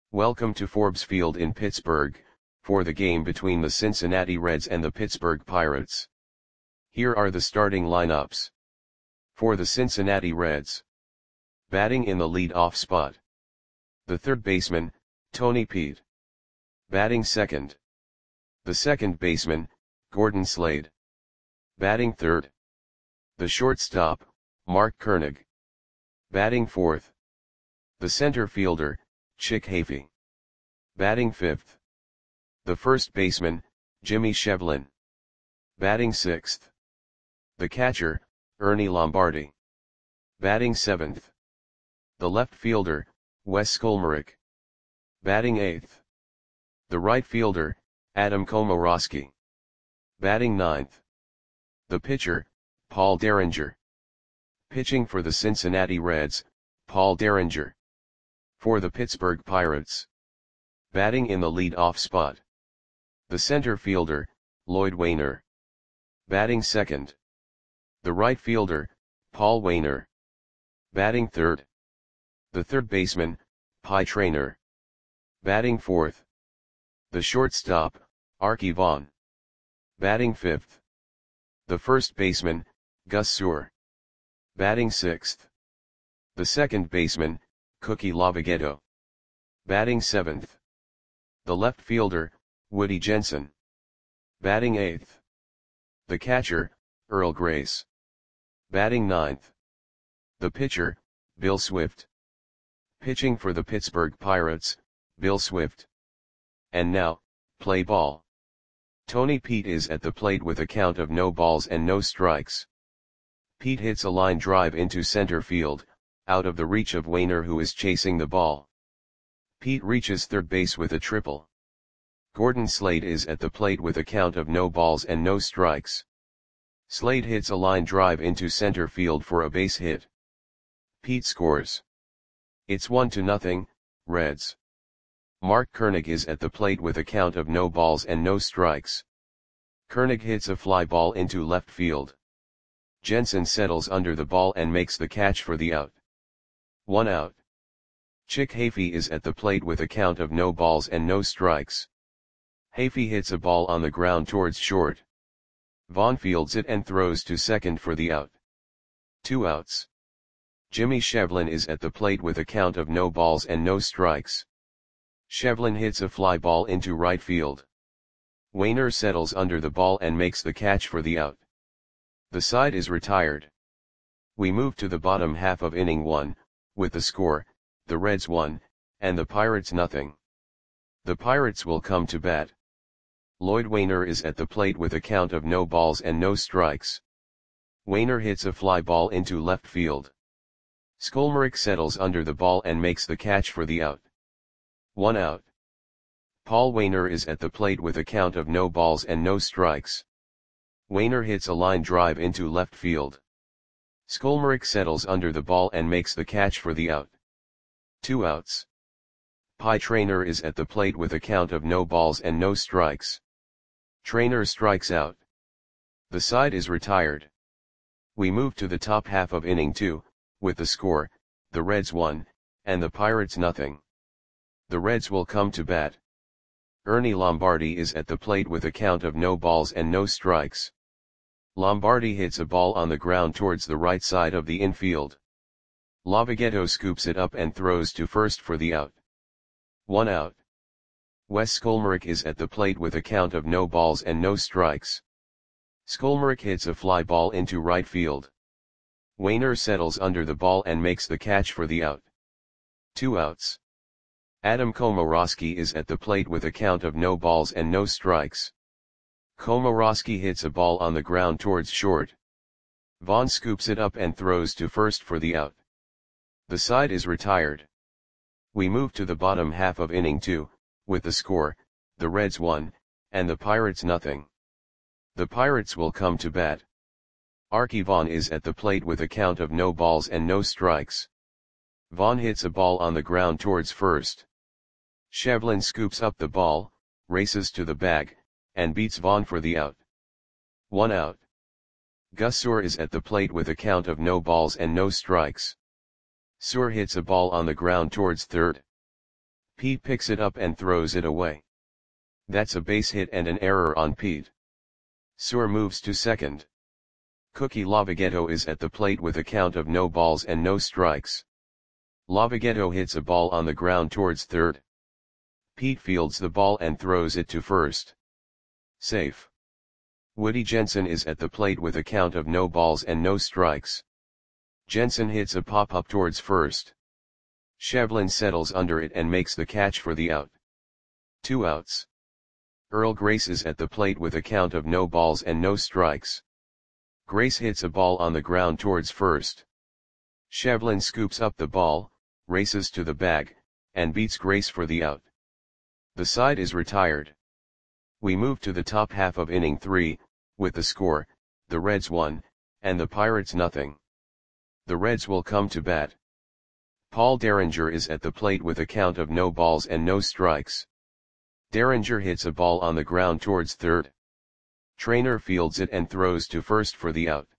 Welcome to Forbes Field in Pittsburgh, for the game between the Cincinnati Reds and the Pittsburgh Pirates. Here are the starting lineups. For the Cincinnati Reds. Batting in the lead-off spot. The third baseman, Tony Peete. Batting second. The second baseman, Gordon Slade. Batting third. The shortstop, Mark Koenig. Batting fourth. The center fielder, Chick Hafey. Batting fifth. The first baseman, Jimmy Shevlin. Batting sixth. The catcher, Ernie Lombardi. Batting seventh. The left fielder, Wes Skolmarek. Batting eighth. The right fielder, Adam Komoroski. Batting ninth. The pitcher, Paul Derringer. Pitching for the Cincinnati Reds, Paul Derringer. For the Pittsburgh Pirates. Batting in the lead-off spot. The center fielder, Lloyd Waner. Batting second. The right fielder, Paul Waner. Batting third. The third baseman, Pie Traynor. Batting fourth. The shortstop, Arky Vaughan. Batting fifth. The first baseman, Gus Sewell. Batting sixth. The second baseman, Cookie Lavagetto. Batting seventh. The left fielder, Woody Jensen. Batting eighth. The catcher, Earl Grace. Batting ninth. The pitcher, Bill Swift. Pitching for the Pittsburgh Pirates, Bill Swift. And now, play ball. Tony Peete is at the plate with a count of no balls and no strikes. Peete hits a line drive into center field, out of the reach of Waner, who is chasing the ball. Peete reaches third base with a triple. Gordon Slade is at the plate with a count of no balls and no strikes. Slade hits a line drive into center field for a base hit. Peete scores. It's 1-0, Reds. Mark Koenig is at the plate with a count of no balls and no strikes. Koenig hits a fly ball into left field. Jensen settles under the ball and makes the catch for the out. 1 out. Chick Hafey is at the plate with a count of no balls and no strikes. Hafey hits a ball on the ground towards short. Vaughan fields it and throws to second for the out. 2 outs. Jimmy Shevlin is at the plate with a count of no balls and no strikes. Shevlin hits a fly ball into right field. Waner settles under the ball and makes the catch for the out. The side is retired. We move to the bottom half of inning 1, with the score, the Reds 1, and the Pirates 0. The Pirates will come to bat. Lloyd Waner is at the plate with a count of no balls and no strikes. Waner hits a fly ball into left field. Skolmarek settles under the ball and makes the catch for the out. 1 out. Paul Waner is at the plate with a count of no balls and no strikes. Waner hits a line drive into left field. Skolmarek settles under the ball and makes the catch for the out. 2 outs. Pie Traynor is at the plate with a count of no balls and no strikes. Traynor strikes out. The side is retired. We move to the top half of inning 2, with the score, the Reds 1, and the Pirates 0. The Reds will come to bat. Ernie Lombardi is at the plate with a count of no balls and no strikes. Lombardi hits a ball on the ground towards the right side of the infield. Lavagetto scoops it up and throws to first for the out. 1 out. Wes Skolmarek is at the plate with a count of no balls and no strikes. Skolmarek hits a fly ball into right field. Waner settles under the ball and makes the catch for the out. 2 outs. Adam Komoroski is at the plate with a count of no balls and no strikes. Komoroski hits a ball on the ground towards short. Vaughan scoops it up and throws to first for the out. The side is retired. We move to the bottom half of inning 2, with the score, the Reds 1, and the Pirates 0. The Pirates will come to bat. Arky Vaughan is at the plate with a count of no balls and no strikes. Vaughan hits a ball on the ground towards first. Shevlin scoops up the ball, races to the bag, and beats Vaughan for the out. 1 out. Gus Sewell is at the plate with a count of no balls and no strikes. Sewell hits a ball on the ground towards third. Pete picks it up and throws it away. That's a base hit and an error on Pete. Suhr moves to second. Cookie Lavogetto is at the plate with a count of no balls and no strikes. Lavogetto hits a ball on the ground towards third. Pete fields the ball and throws it to first. Safe. Woody Jensen is at the plate with a count of no balls and no strikes. Jensen hits a pop-up towards first. Shevlin settles under it and makes the catch for the out. 2 outs. Earl Grace is at the plate with a count of no balls and no strikes. Grace hits a ball on the ground towards first. Shevlin scoops up the ball, races to the bag, and beats Grace for the out. The side is retired. We move to the top half of inning 3, with the score, the Reds 1, and the Pirates nothing. The Reds will come to bat. Paul Derringer is at the plate with a count of no balls and no strikes. Derringer hits a ball on the ground towards third. Trainer fields it and throws to first for the out.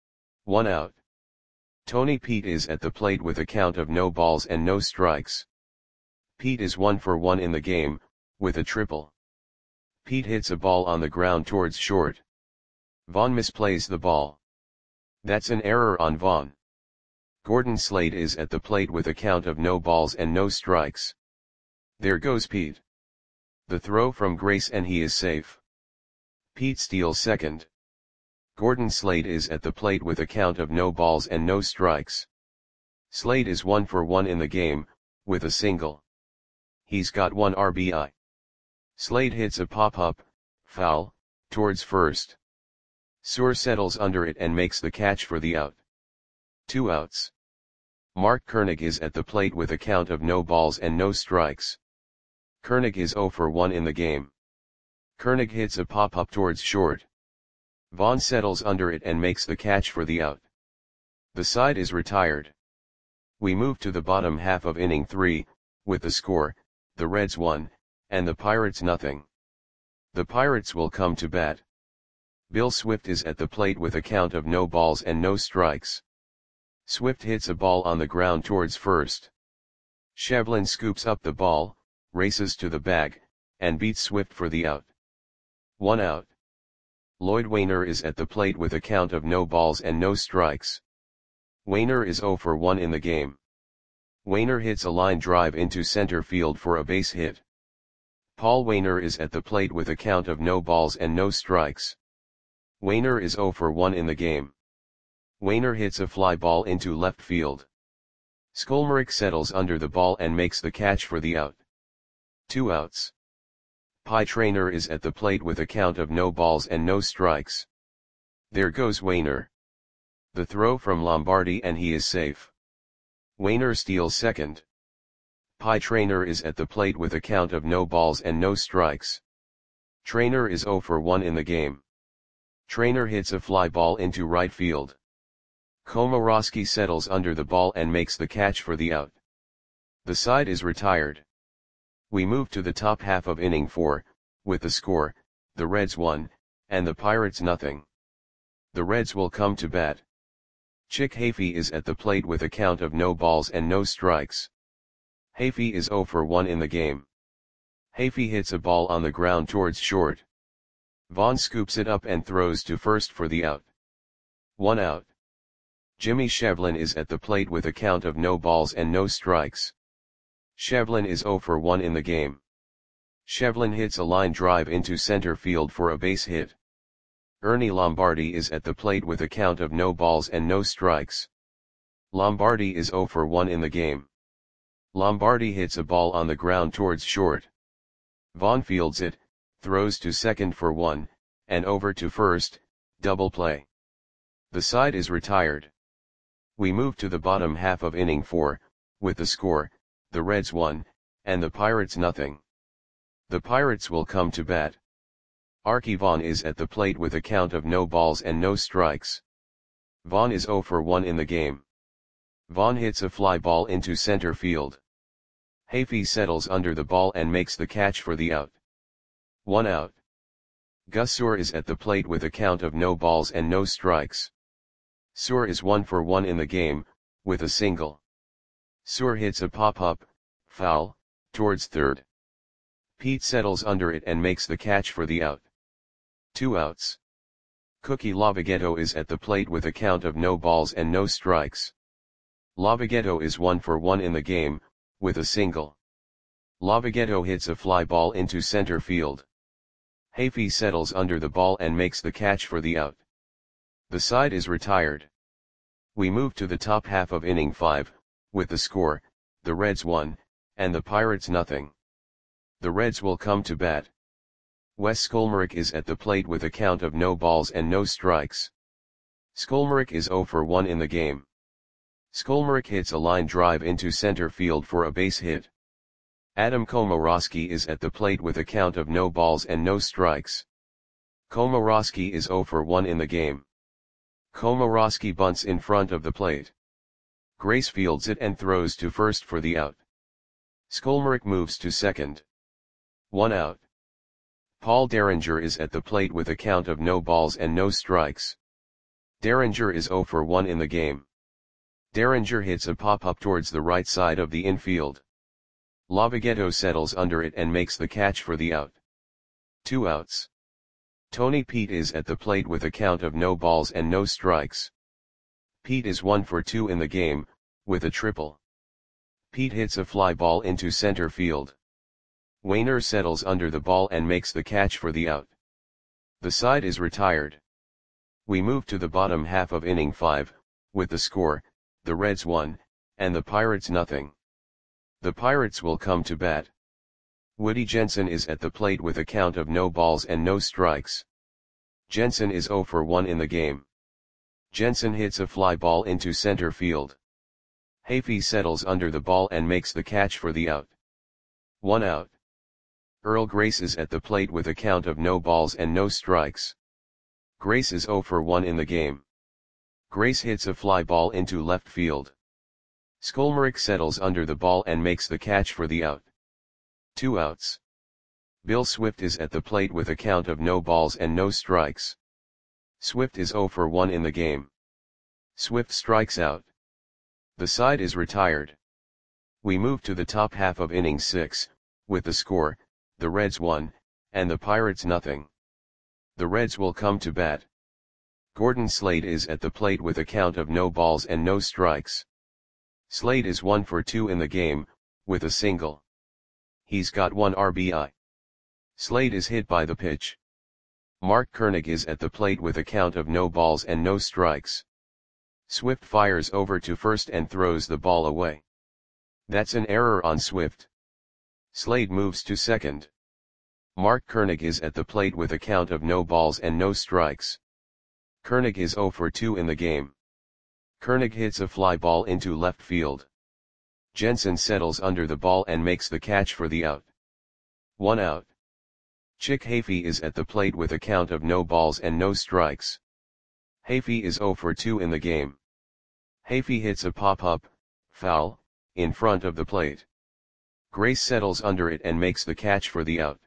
1 out. Tony Pete is at the plate with a count of no balls and no strikes. Pete is 1 for 1 in the game, with a triple. Pete hits a ball on the ground towards short. Vaughn misplays the ball. That's an error on Vaughn. Gordon Slade is at the plate with a count of no balls and no strikes. There goes Pete. The throw from Grace and he is safe. Pete steals second. Gordon Slade is at the plate with a count of no balls and no strikes. Slade is 1 for 1 in the game, with a single. He's got 1 RBI. Slade hits a pop-up, foul, towards first. Suhr settles under it and makes the catch for the out. 2 outs. Mark Koenig is at the plate with a count of no balls and no strikes. Koenig is 0 for 1 in the game. Koenig hits a pop-up towards short. Vaughn settles under it and makes the catch for the out. The side is retired. We move to the bottom half of inning 3, with the score, the Reds 1, and the Pirates nothing. The Pirates will come to bat. Bill Swift is at the plate with a count of no balls and no strikes. Swift hits a ball on the ground towards first. Shevlin scoops up the ball, races to the bag, and beats Swift for the out. 1 out. Lloyd Wainer is at the plate with a count of no balls and no strikes. Wainer is 0 for 1 in the game. Wainer hits a line drive into center field for a base hit. Paul Wainer is at the plate with a count of no balls and no strikes. Wainer is 0 for 1 in the game. Wainer hits a fly ball into left field. Skolmerick settles under the ball and makes the catch for the out. 2 outs. Pie Traynor is at the plate with a count of no balls and no strikes. There goes Wainer. The throw from Lombardi and he is safe. Wainer steals second. Pie Traynor is at the plate with a count of no balls and no strikes. Traynor is 0 for 1 in the game. Traynor hits a fly ball into right field. Komorowski settles under the ball and makes the catch for the out. The side is retired. We move to the top half of inning 4, with the score, the Reds 1, and the Pirates nothing. The Reds will come to bat. Chick Hafey is at the plate with a count of no balls and no strikes. Hafey is 0 for 1 in the game. Hafey hits a ball on the ground towards short. Vaughn scoops it up and throws to first for the out. 1 out. Jimmy Shevlin is at the plate with a count of no balls and no strikes. Shevlin is 0 for 1 in the game. Shevlin hits a line drive into center field for a base hit. Ernie Lombardi is at the plate with a count of no balls and no strikes. Lombardi is 0 for 1 in the game. Lombardi hits a ball on the ground towards short. Vaughn fields it, throws to second for 1, and over to first, double play. The side is retired. We move to the bottom half of inning 4, with the score, the Reds 1, and the Pirates nothing. The Pirates will come to bat. Archie Vaughn is at the plate with a count of no balls and no strikes. Vaughn is 0 for 1 in the game. Vaughn hits a fly ball into center field. Hafey settles under the ball and makes the catch for the out. 1 out. Gus Suhr is at the plate with a count of no balls and no strikes. Suhr is 1 for 1 in the game, with a single. Suhr hits a pop-up, foul, towards third. Pete settles under it and makes the catch for the out. 2 outs. Cookie Lavagetto is at the plate with a count of no balls and no strikes. Lavagetto is 1 for 1 in the game, with a single. Lavagetto hits a fly ball into center field. Hafey settles under the ball and makes the catch for the out. The side is retired. We move to the top half of inning 5, with the score, the Reds 1, and the Pirates nothing. The Reds will come to bat. Wes Skolmarek is at the plate with a count of no balls and no strikes. Skolmarek is 0 for 1 in the game. Skolmarek hits a line drive into center field for a base hit. Adam Komorowski is at the plate with a count of no balls and no strikes. Komorowski is 0 for 1 in the game. Komorowski bunts in front of the plate. Grace fields it and throws to first for the out. Skolmarek moves to second. 1 out. Paul Derringer is at the plate with a count of no balls and no strikes. Derringer is 0 for 1 in the game. Derringer hits a pop-up towards the right side of the infield. Lavagetto settles under it and makes the catch for the out. 2 outs. Tony Pete is at the plate with a count of no balls and no strikes. Pete is 1 for 2 in the game, with a triple. Pete hits a fly ball into center field. Wainer settles under the ball and makes the catch for the out. The side is retired. We move to the bottom half of inning 5, with the score, the Reds 1, and the Pirates nothing. The Pirates will come to bat. Woody Jensen is at the plate with a count of no balls and no strikes. Jensen is 0 for 1 in the game. Jensen hits a fly ball into center field. Hafey settles under the ball and makes the catch for the out. 1 out. Earl Grace is at the plate with a count of no balls and no strikes. Grace is 0 for 1 in the game. Grace hits a fly ball into left field. Skolmarek settles under the ball and makes the catch for the out. 2 outs. Bill Swift is at the plate with a count of no balls and no strikes. Swift is 0 for 1 in the game. Swift strikes out. The side is retired. We move to the top half of inning 6, with the score, the Reds 1, and the Pirates nothing. The Reds will come to bat. Gordon Slade is at the plate with a count of no balls and no strikes. Slade is 1 for 2 in the game, with a single. He's got 1 RBI. Slade is hit by the pitch. Mark Koenig is at the plate with a count of no balls and no strikes. Swift fires over to first and throws the ball away. That's an error on Swift. Slade moves to second. Mark Koenig is at the plate with a count of no balls and no strikes. Koenig is 0 for 2 in the game. Koenig hits a fly ball into left field. Jensen settles under the ball and makes the catch for the out. 1 out. Chick Hafey is at the plate with a count of no balls and no strikes. Hafey is 0 for 2 in the game. Hafey hits a pop-up, foul, in front of the plate. Grace settles under it and makes the catch for the out.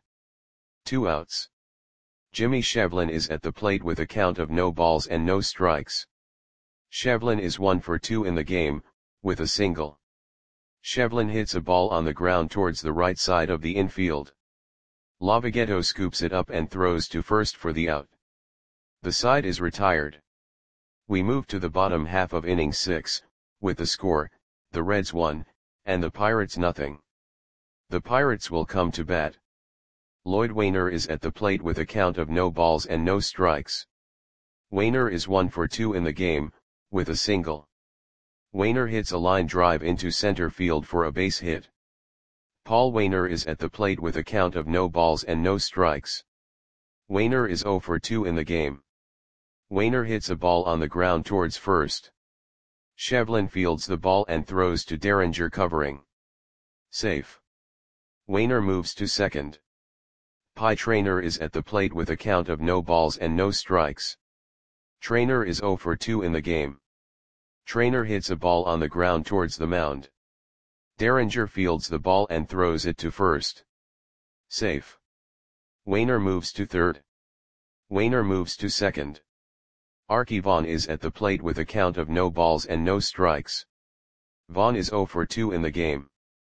2 outs. Jimmy Shevlin is at the plate with a count of no balls and no strikes. Shevlin is 1 for 2 in the game, with a single. Shevlin hits a ball on the ground towards the right side of the infield. Lavagetto scoops it up and throws to first for the out. The side is retired. We move to the bottom half of inning 6, with the score, the Reds 1, and the Pirates nothing. The Pirates will come to bat. Lloyd Wainer is at the plate with a count of no balls and no strikes. Wainer is 1 for 2 in the game, with a single. Wainer hits a line drive into center field for a base hit. Paul Wainer is at the plate with a count of no balls and no strikes. Wainer is 0 for 2 in the game. Wainer hits a ball on the ground towards first. Shevlin fields the ball and throws to Derringer covering. Safe. Wainer moves to second. Pie Traynor is at the plate with a count of no balls and no strikes. Traynor is 0 for 2 in the game. Traynor hits a ball on the ground towards the mound. Derringer fields the ball and throws it to first. Safe. Wainer moves to third. Wainer moves to second. Archie Vaughn is at the plate with a count of no balls and no strikes. Vaughn is 0 for 2 in the game.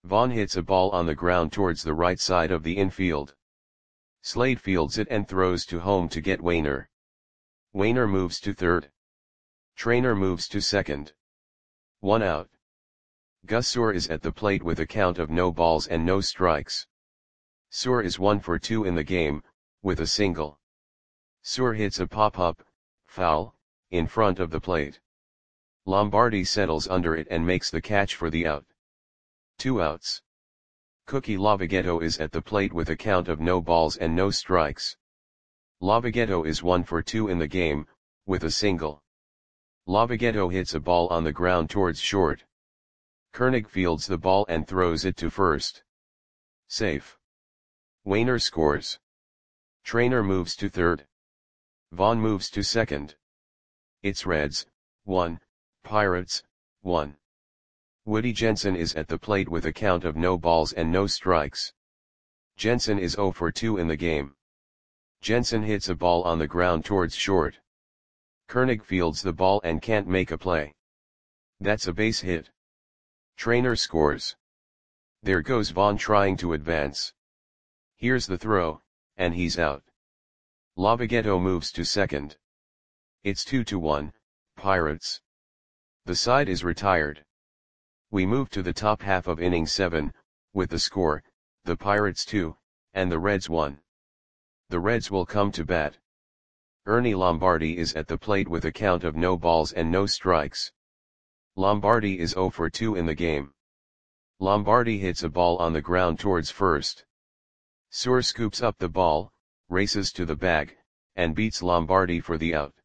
Vaughn hits a ball on the ground towards the right side of the infield. Slade fields it and throws to home to get Wainer. Wainer moves to third. Trainer moves to second. 1 out. Gus Suhr is at the plate with a count of no balls and no strikes. Suhr is 1 for 2 in the game, with a single. Suhr hits a pop-up, foul, in front of the plate. Lombardi settles under it and makes the catch for the out. 2 outs. Cookie Lavogetto is at the plate with a count of no balls and no strikes. Lavogetto is 1 for 2 in the game, with a single. Lavogetto hits a ball on the ground towards short. Koenig fields the ball and throws it to first. Safe. Wainer scores. Trainer moves to third. Vaughn moves to second. It's Reds, 1, Pirates, 1. Woody Jensen is at the plate with a count of no balls and no strikes. Jensen is 0 for 2 in the game. Jensen hits a ball on the ground towards short. Koenig fields the ball and can't make a play. That's a base hit. Trainer scores. There goes Vaughn trying to advance. Here's the throw, and he's out. Lavogetto moves to second. It's 2-1, Pirates. The side is retired. We move to the top half of inning 7, with the score, the Pirates 2, and the Reds 1. The Reds will come to bat. Ernie Lombardi is at the plate with a count of no balls and no strikes. Lombardi is 0 for 2 in the game. Lombardi hits a ball on the ground towards first. Suhr scoops up the ball, races to the bag, and beats Lombardi for the out.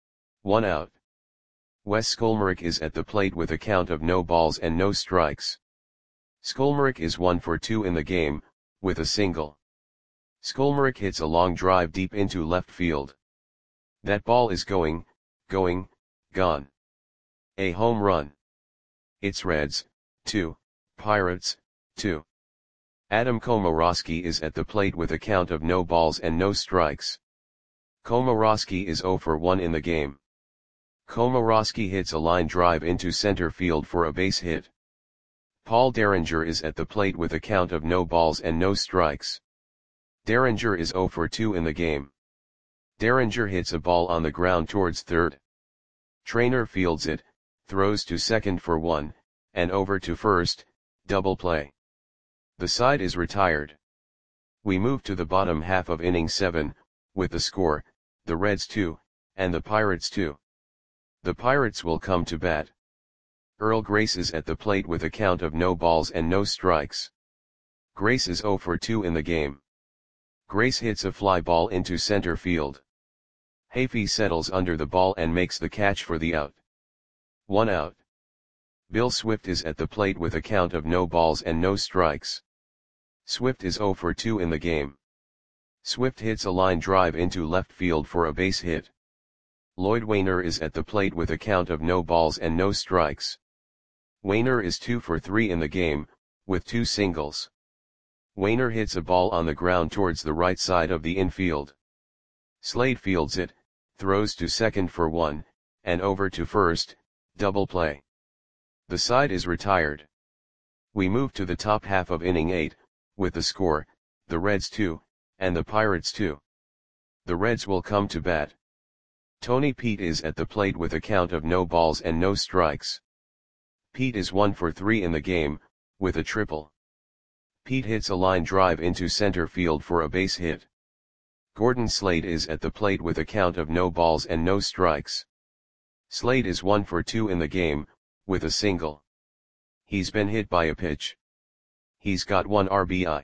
1 out. Wes Skolmarek is at the plate with a count of no balls and no strikes. Skolmarek is 1 for 2 in the game, with a single. Skolmarek hits a long drive deep into left field. That ball is gone. A home run. It's Reds, 2, Pirates, 2. Adam Komorowski is at the plate with a count of no balls and no strikes. Komorowski is 0 for 1 in the game. Komorowski hits a line drive into center field for a base hit. Paul Derringer is at the plate with a count of no balls and no strikes. Derringer is 0 for 2 in the game. Derringer hits a ball on the ground towards third. Trainer fields it, throws to second for 1, and over to first, double play. The side is retired. We move to the bottom half of inning 7, with the score, the Reds 2, and the Pirates 2. The Pirates will come to bat. Earl Grace is at the plate with a count of no balls and no strikes. Grace is 0 for 2 in the game. Grace hits a fly ball into center field. Hafey settles under the ball and makes the catch for the out. 1 out. Bill Swift is at the plate with a count of no balls and no strikes. Swift is 0 for 2 in the game. Swift hits a line drive into left field for a base hit. Lloyd Wainer is at the plate with a count of no balls and no strikes. Wainer is 2 for 3 in the game, with 2 singles. Wainer hits a ball on the ground towards the right side of the infield. Slade fields it, throws to second for 1, and over to first, double play. The side is retired. We move to the top half of inning 8, with the score, the Reds 2, and the Pirates 2. The Reds will come to bat. Tony Pete is at the plate with a count of no balls and no strikes. Pete is 1 for 3 in the game, with a triple. Pete hits a line drive into center field for a base hit. Gordon Slade is at the plate with a count of no balls and no strikes. Slade is 1 for 2 in the game, with a single. He's been hit by a pitch. He's got 1 RBI.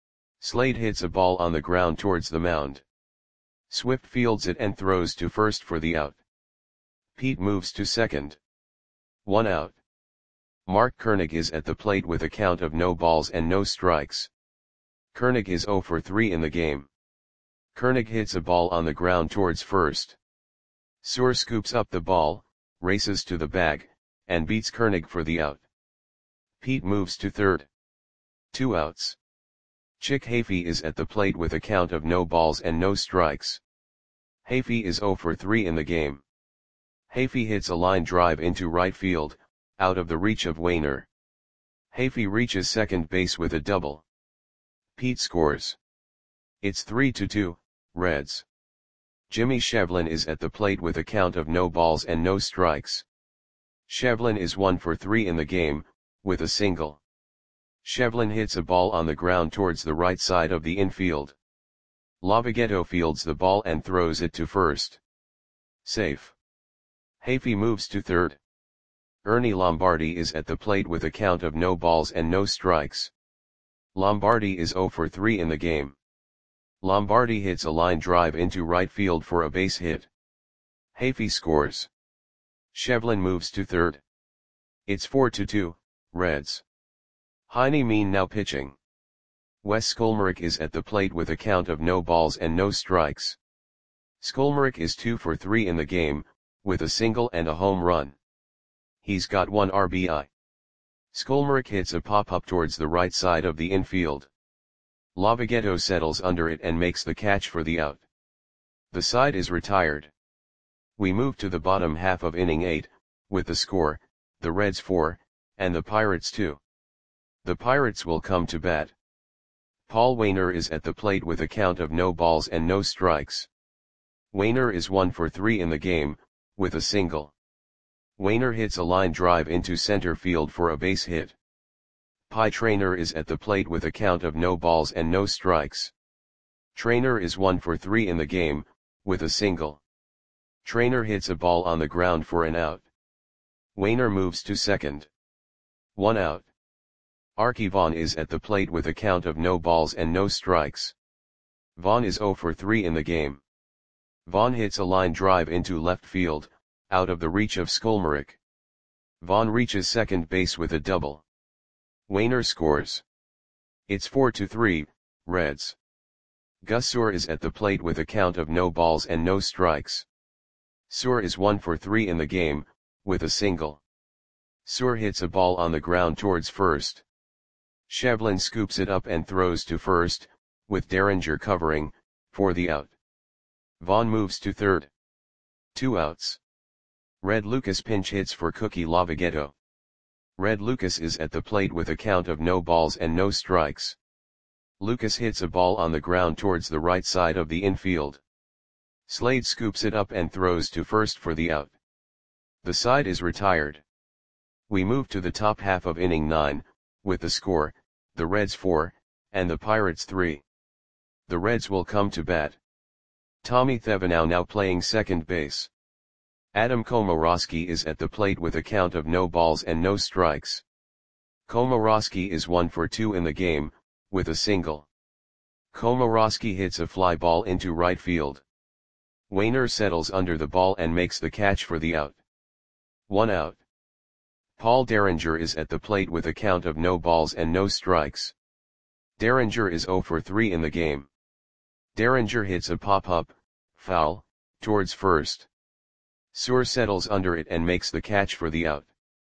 Slade hits a ball on the ground towards the mound. Swift fields it and throws to first for the out. Pete moves to second. 1 out. Mark Koenig is at the plate with a count of no balls and no strikes. Koenig is 0 for 3 in the game. Koenig hits a ball on the ground towards first. Suhr scoops up the ball, races to the bag, and beats Koenig for the out. Pete moves to third. 2 outs. Chick Hafey is at the plate with a count of no balls and no strikes. Hafey is 0 for 3 in the game. Hafey hits a line drive into right field, out of the reach of Wainer. Hafey reaches second base with a double. Pete scores. It's 3-2, Reds. Jimmy Shevlin is at the plate with a count of no balls and no strikes. Shevlin is 1 for 3 in the game, with a single. Shevlin hits a ball on the ground towards the right side of the infield. Lavogetto fields the ball and throws it to first. Safe. Hafey moves to third. Ernie Lombardi is at the plate with a count of no balls and no strikes. Lombardi is 0 for 3 in the game. Lombardi hits a line drive into right field for a base hit. Hafey scores. Shevlin moves to third. It's 4-2, Reds. Heine Mean now pitching. Wes Skolmarek is at the plate with a count of no balls and no strikes. Skolmarek is 2 for 3 in the game, with a single and a home run. He's got 1 RBI. Skolmarek hits a pop-up towards the right side of the infield. Lavogetto settles under it and makes the catch for the out. The side is retired. We move to the bottom half of inning 8, with the score, the Reds 4, and the Pirates 2. The Pirates will come to bat. Paul Waner is at the plate with a count of no balls and no strikes. Waner is 1 for 3 in the game, with a single. Waner hits a line drive into center field for a base hit. Pie Traynor is at the plate with a count of no balls and no strikes. Traynor is 1 for 3 in the game, with a single. Traynor hits a ball on the ground for an out. Waner moves to second. 1 out. Archie Vaughn is at the plate with a count of no balls and no strikes. Vaughn is 0 for 3 in the game. Vaughn hits a line drive into left field, out of the reach of Skolmarek. Vaughn reaches second base with a double. Waner scores. It's 4-3, Reds. Gus Suhr is at the plate with a count of no balls and no strikes. Suhr is 1 for 3 in the game, with a single. Suhr hits a ball on the ground towards first. Shevlin scoops it up and throws to first, with Derringer covering, for the out. Vaughn moves to third. 2 outs. Red Lucas pinch hits for Cookie Lavogetto. Red Lucas is at the plate with a count of no balls and no strikes. Lucas hits a ball on the ground towards the right side of the infield. Slade scoops it up and throws to first for the out. The side is retired. We move to the top half of inning 9, with the score, the Reds 4, and the Pirates 3. The Reds will come to bat. Tommy Thevenow now playing second base. Adam Komorowski is at the plate with a count of no balls and no strikes. Komorowski is 1 for 2 in the game, with a single. Komorowski hits a fly ball into right field. Waner settles under the ball and makes the catch for the out. 1 out. Paul Derringer is at the plate with a count of no balls and no strikes. Derringer is 0 for 3 in the game. Derringer hits a pop-up, foul, towards first. Suhr settles under it and makes the catch for the out.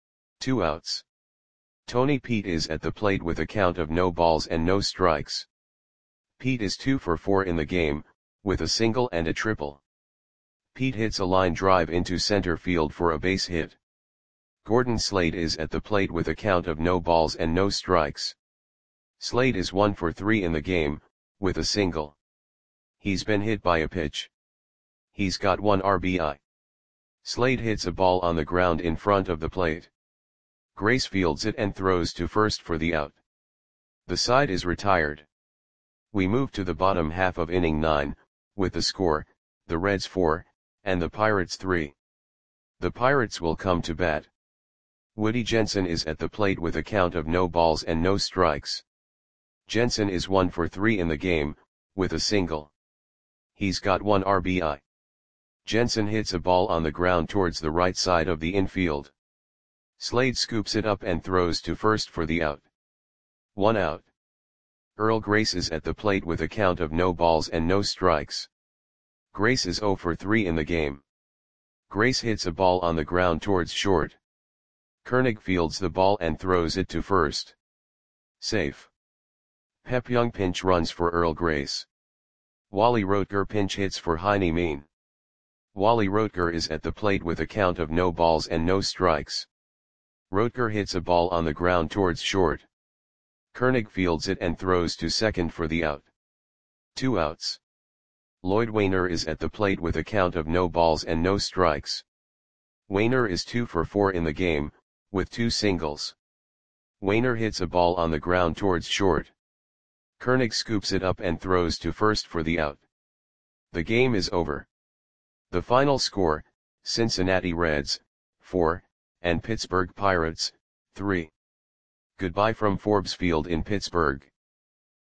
2 outs. Tony Pete is at the plate with a count of no balls and no strikes. Pete is 2 for 4 in the game, with a single and a triple. Pete hits a line drive into center field for a base hit. Gordon Slade is at the plate with a count of no balls and no strikes. Slade is 1 for 3 in the game, with a single. He's been hit by a pitch. He's got 1 RBI. Slade hits a ball on the ground in front of the plate. Grace fields it and throws to first for the out. The side is retired. We move to the bottom half of inning 9, with the score, the Reds 4, and the Pirates 3. The Pirates will come to bat. Woody Jensen is at the plate with a count of no balls and no strikes. Jensen is 1 for 3 in the game, with a single. He's got 1 RBI. Jensen hits a ball on the ground towards the right side of the infield. Slade scoops it up and throws to first for the out. 1 out. Earl Grace is at the plate with a count of no balls and no strikes. Grace is 0 for 3 in the game. Grace hits a ball on the ground towards short. Koenig fields the ball and throws it to first. Safe. Pep Young pinch runs for Earl Grace. Wally Rotger pinch hits for Heine Mean. Wally Rotger is at the plate with a count of no balls and no strikes. Röttger hits a ball on the ground towards short. Koenig fields it and throws to second for the out. 2 outs. Lloyd Waner is at the plate with a count of no balls and no strikes. Waner is 2 for 4 in the game, with 2 singles. Waner hits a ball on the ground towards short. Koenig scoops it up and throws to first for the out. The game is over. The final score, Cincinnati Reds, 4, and Pittsburgh Pirates, 3. Goodbye from Forbes Field in Pittsburgh.